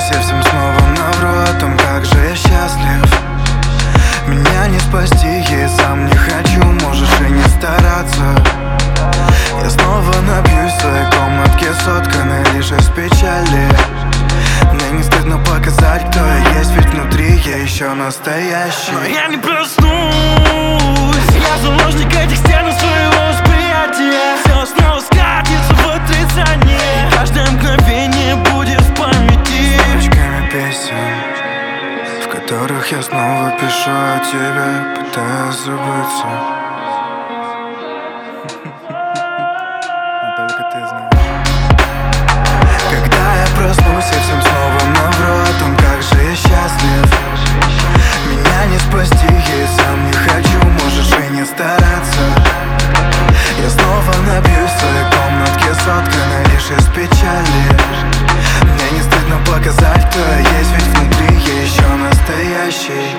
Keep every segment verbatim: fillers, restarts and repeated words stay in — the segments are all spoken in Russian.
я всем снова навру о том, как же я счастлив. Меня не спасти, я и сам не хочу, можешь и не стараться. Я снова напьюсь в своей комнатке, сотканной лишь из печали. Мне не стыдно показать, кто я есть, ведь внутри я еще настоящий. Но я не проснусь, я заложник этих стен своего восприятия. Все снова скатится в отрицание, каждое мгновение будет в памяти строчками песен, в которых я снова пишу о тебе, пытаясь забыться. Но только ты знаешь. Когда я проснусь, я всем снова навру о том, как же я счастлив. Меня не спасти, я и сам не хочу, можешь и не стараться. Я снова набьюсь в своей комнатке, сотканной лишь из печали. Мне не стыдно показать, кто я есть, ведь внутри я еще настоящий.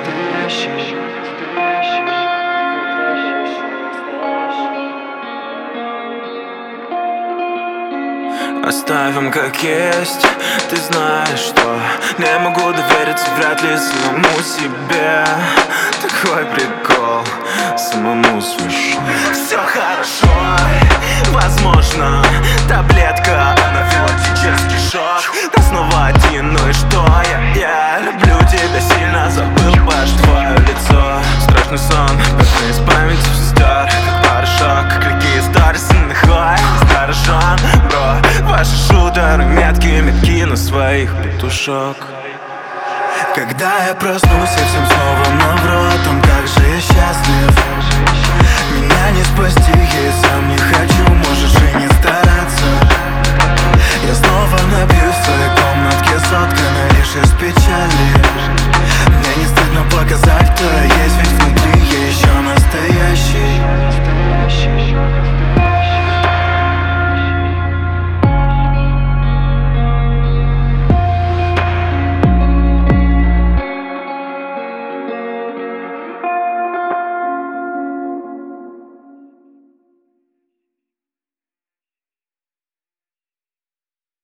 Оставим как есть, ты знаешь, что не могу довериться вряд ли самому себе. Такой прикол, самому смешно. Все хорошо, возможно, таблетка, анафилактический шок. Но снова один, ну и что я? Я люблю тебя сильно, забыл ваш твое лицо. Страшный сон, пятна из памяти все стер, как порошок, как реки из Дарсенных ой. Старожан, бро, ваши шутеры метки, метки на своих петушок. Когда я проснусь, я всем снова навру о том, как же я счастлив. Меня не спасти, я и сам не хочу, можешь и не стараться. Я снова набьюсь в своей комнатке, сотканной лишь из печали.